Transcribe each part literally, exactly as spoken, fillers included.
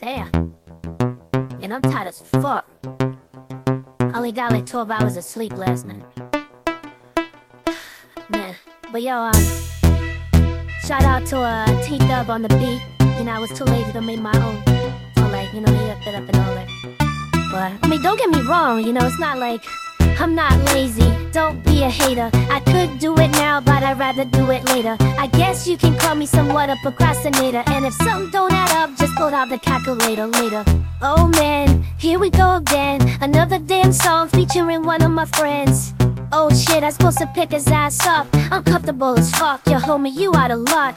Damn. And I'm tired as fuck. Only got like twelve hours of sleep last night. Man, but yo, um, shout out to uh, T-Dub on the beat. You know, I was too lazy to make my own. So like, you know, he up it up and all that. But, I mean, don't get me wrong, you know, it's not like I'm not lazy, don't be a hater. I could do it now, but I'd rather do it later. I guess you can call me somewhat a procrastinator. And if something don't add up, just pull out the calculator later. Oh man, here we go again. Another damn song featuring one of my friends. Oh shit, I'm supposed to pick his ass up. Uncomfortable as fuck, yo homie, you out of luck.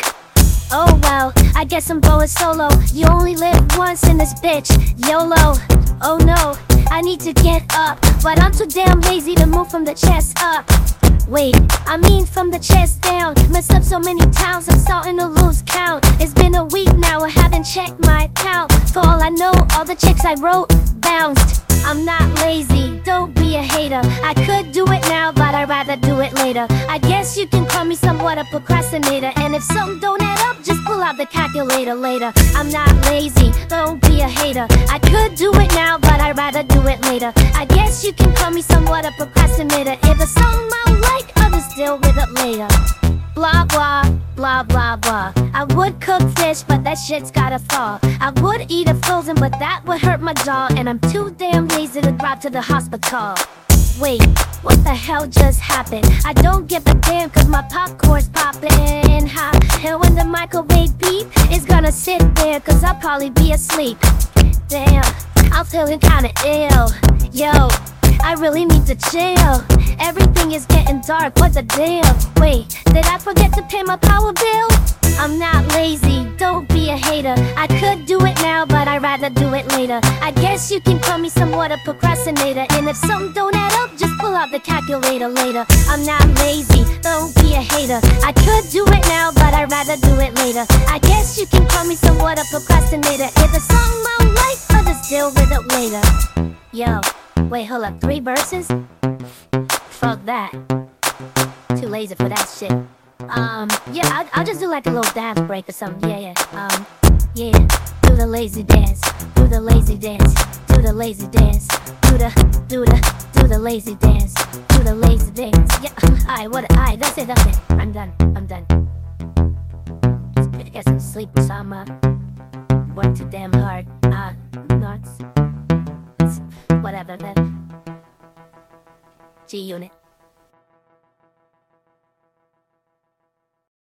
Oh well, I guess I'm going solo. You only live once in this bitch, YOLO. Oh no, I need to get up, but I'm too damn lazy to move from the chest up. Wait, I mean from the chest down. Messed up so many times, I'm starting to lose count. It's been a week now, I haven't checked my account. For all I know, all the checks I wrote bounced. I'm not lazy, don't be a hater. I could do it now, but I'd rather do it later. I guess you can call me somewhat a procrastinator. And if something don't add up, just pull out the calculator later. I'm not lazy, don't be a hater. I could do it now, but I'd rather do it later. I guess you can call me somewhat a procrastinator. If it's something I like, I'll just deal with it later. Blah blah, blah blah blah. I would cook fish, but that shit's gotta thaw. I would eat it frozen, but that would hurt my jaw. And I'm too damn lazy to drive to the hospital. Wait, what the hell just happened? I don't give a damn cause my popcorn's poppin' hot. And when the microwave beep, it's gonna sit there cause I'll probably be asleep. Damn, I'm feeling kinda ill. Yo, I really need to chill. Everything is getting dark, what the deal? Wait, did I forget to pay my power bill? I'm not lazy, don't be a hater. I could do it now, but I'd rather do it later. I guess you can call me somewhat a procrastinator. And if something don't add up, just pull out the calculator later. I'm not lazy, don't be a hater. I could do it now, but I'd rather do it later. I guess you can call me somewhat a procrastinator. If it's something I don't like, I'll just deal with it later. Yo, wait, hold up, three verses? Fuck that. Too lazy for that shit. Um, yeah, I'll, I'll just do like a little dance break or something, yeah, yeah, um, yeah. Do the lazy dance, do the lazy dance, do the lazy dance, do the, do the, do the lazy dance, do the lazy dance, yeah. Alright, what, alright, that's it, that's it. I'm done, I'm done. Just get some sleep or something, uh, work too damn hard, uh, nuts. It's whatever, then. G-Unit.